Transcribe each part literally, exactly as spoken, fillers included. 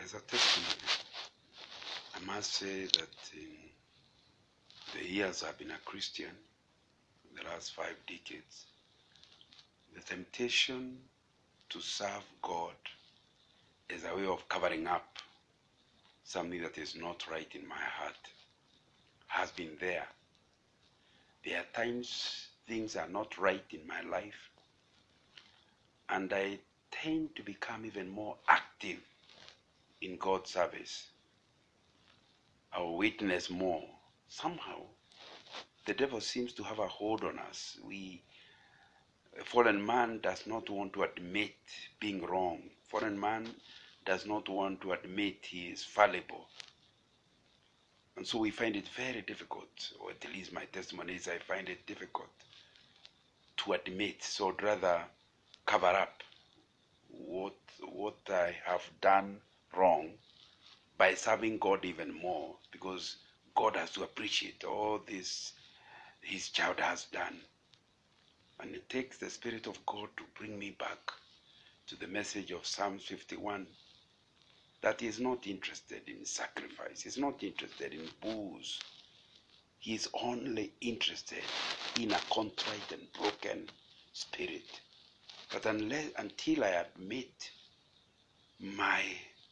As a testimony, I must say that in the years I've been a Christian, the last five decades, the temptation to serve God as a way of covering up something that is not right in my heart has been there. There are times things are not right in my life, and I tend to become even more active in God's service. I will witness more. Somehow, the devil seems to have a hold on us. We, a fallen man does not want to admit being wrong. Fallen man does not want to admit he is fallible. And so we find it very difficult, or at least my testimony is I find it difficult to admit. So I'd rather cover up what, what I have done wrong by serving God even more, because God has to appreciate all this his child has done. And it takes the Spirit of God to bring me back to the message of Psalm fifty-one, that he is not interested in sacrifice. He's not interested in booze. He is only interested in a contrite and broken spirit. But unless, until I admit my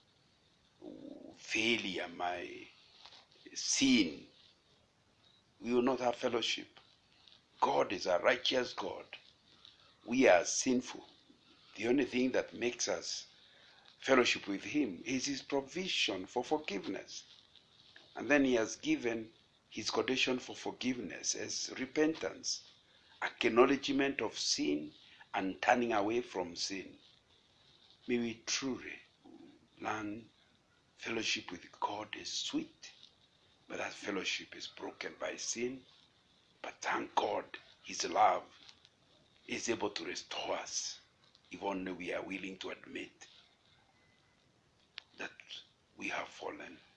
failure, my sin, we will not have fellowship. God is a righteous God. We are sinful. The only thing that makes us fellowship with him is his provision for forgiveness. And then he has given his condition for forgiveness as repentance, acknowledgement of sin and turning away from sin. May we truly learn fellowship with God is sweet, but that fellowship is broken by sin. But thank God, his love is able to restore us, if only we are willing to admit that we have fallen.